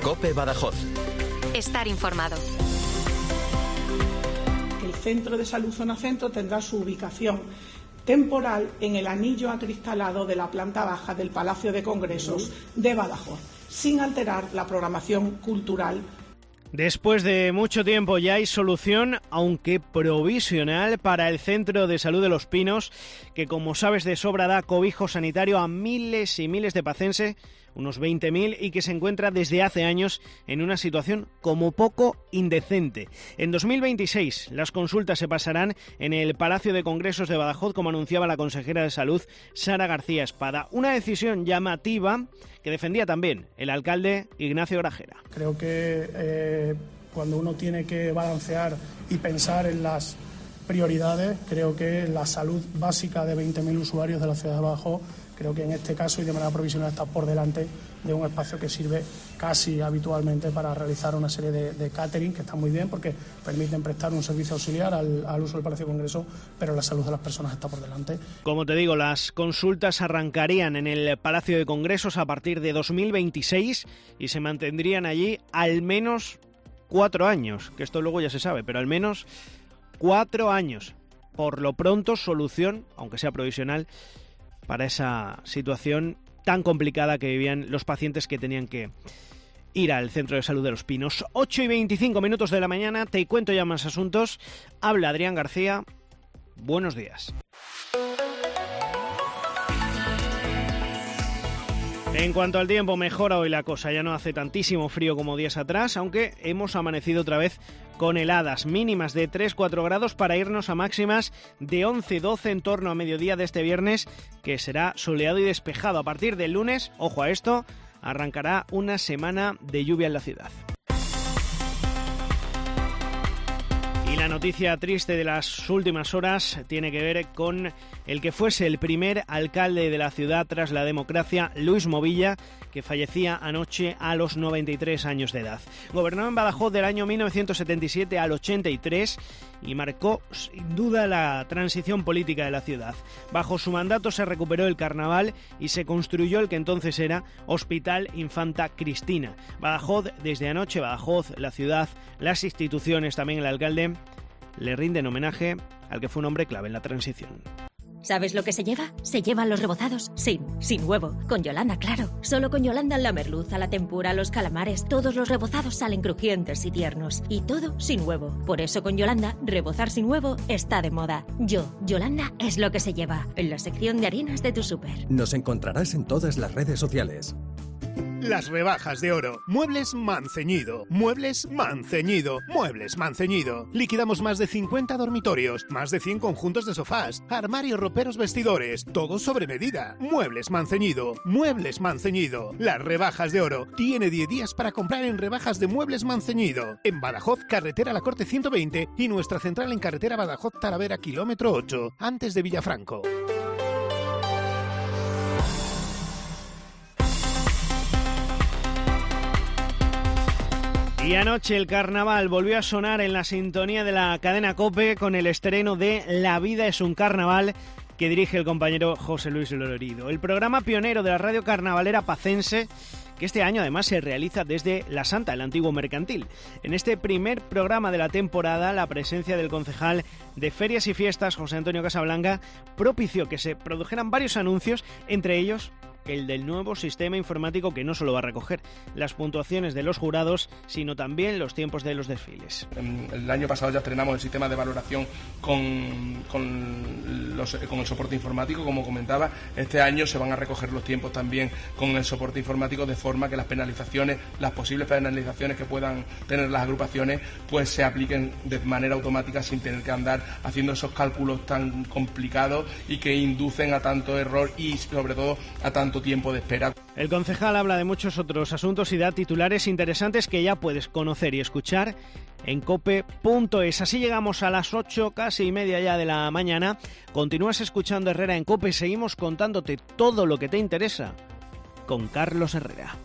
COPE Badajoz. Estar informado. El Centro de Salud Zona Centro tendrá su ubicación temporal en el anillo acristalado de la planta baja del Palacio de Congresos de Badajoz, sin alterar la programación cultural. Después de mucho tiempo ya hay solución, aunque provisional, para el Centro de Salud de Los Pinos, que como sabes de sobra da cobijo sanitario a miles y miles de pacenses, unos 20.000, y que se encuentra desde hace años en una situación como poco indecente. En 2026 las consultas se pasarán en el Palacio de Congresos de Badajoz, como anunciaba la consejera de Salud, Sara García Espada. Una decisión llamativa que defendía también el alcalde Ignacio Grajera. Creo que cuando uno tiene que balancear y pensar en las prioridades, creo que la salud básica de 20.000 usuarios de la ciudad de Badajoz, creo que en este caso y de manera provisional está por delante de un espacio que sirve casi habitualmente para realizar una serie de catering, que está muy bien porque permiten prestar un servicio auxiliar al uso del Palacio de Congreso, pero la salud de las personas está por delante. Como te digo, las consultas arrancarían en el Palacio de Congresos a partir de 2026 y se mantendrían allí al menos 4 años, que esto luego ya se sabe, pero al menos 4 años. Por lo pronto, solución, aunque sea provisional, para esa situación tan complicada que vivían los pacientes que tenían que ir al Centro de Salud de Los Pinos. 8:25 de la mañana, te cuento ya más asuntos. Habla Adrián García. Buenos días. En cuanto al tiempo, mejora hoy la cosa. Ya no hace tantísimo frío como días atrás, aunque hemos amanecido otra vez con heladas mínimas de 3-4 grados para irnos a máximas de 11-12 en torno a mediodía de este viernes, que será soleado y despejado. A partir del lunes, ojo a esto, arrancará una semana de lluvia en la ciudad. Y la noticia triste de las últimas horas tiene que ver con el que fuese el primer alcalde de la ciudad tras la democracia, Luis Movilla, que fallecía anoche a los 93 años de edad. Gobernó en Badajoz del año 1977 al 83 y marcó sin duda la transición política de la ciudad. Bajo su mandato se recuperó el carnaval y se construyó el que entonces era Hospital Infanta Cristina. Badajoz, desde anoche, Badajoz, la ciudad, las instituciones, también el alcalde, le rinden homenaje al que fue un hombre clave en la transición. ¿Sabes lo que se lleva? Se llevan los rebozados sin huevo. Con Yolanda, claro. Solo con Yolanda la merluza, la tempura, los calamares, todos los rebozados salen crujientes y tiernos. Y todo sin huevo. Por eso con Yolanda, rebozar sin huevo está de moda. Yolanda es lo que se lleva. En la sección de harinas de tu súper. Nos encontrarás en todas las redes sociales. Las rebajas de oro. Muebles Manceñido. Muebles Manceñido. Muebles Manceñido. Liquidamos más de 50 dormitorios, más de 100 conjuntos de sofás, armarios, roperos, vestidores, todo sobre medida. Muebles Manceñido. Muebles Manceñido. Las rebajas de oro. Tiene 10 días para comprar en rebajas de Muebles Manceñido. En Badajoz, carretera La Corte 120 y nuestra central en carretera Badajoz-Talavera, kilómetro 8, antes de Villafranco. Y anoche el carnaval volvió a sonar en la sintonía de la cadena COPE con el estreno de La vida es un carnaval, que dirige el compañero José Luis Lorido. El programa pionero de la radio carnavalera pacense, que este año además se realiza desde La Santa, el antiguo mercantil. En este primer programa de la temporada, la presencia del concejal de Ferias y Fiestas, José Antonio Casablanca, propició que se produjeran varios anuncios, entre ellos el del nuevo sistema informático que no solo va a recoger las puntuaciones de los jurados, sino también los tiempos de los desfiles. El año pasado ya estrenamos el sistema de valoración con el soporte informático, como comentaba. Este año se van a recoger los tiempos también con el soporte informático, de forma que las posibles penalizaciones que puedan tener las agrupaciones, pues se apliquen de manera automática sin tener que andar haciendo esos cálculos tan complicados y que inducen a tanto error y sobre todo a tanto tiempo de espera. El concejal habla de muchos otros asuntos y da titulares interesantes que ya puedes conocer y escuchar en cope.es. Así llegamos a las 8, casi y media ya de la mañana. Continúas escuchando Herrera en COPE. Seguimos contándote todo lo que te interesa con Carlos Herrera.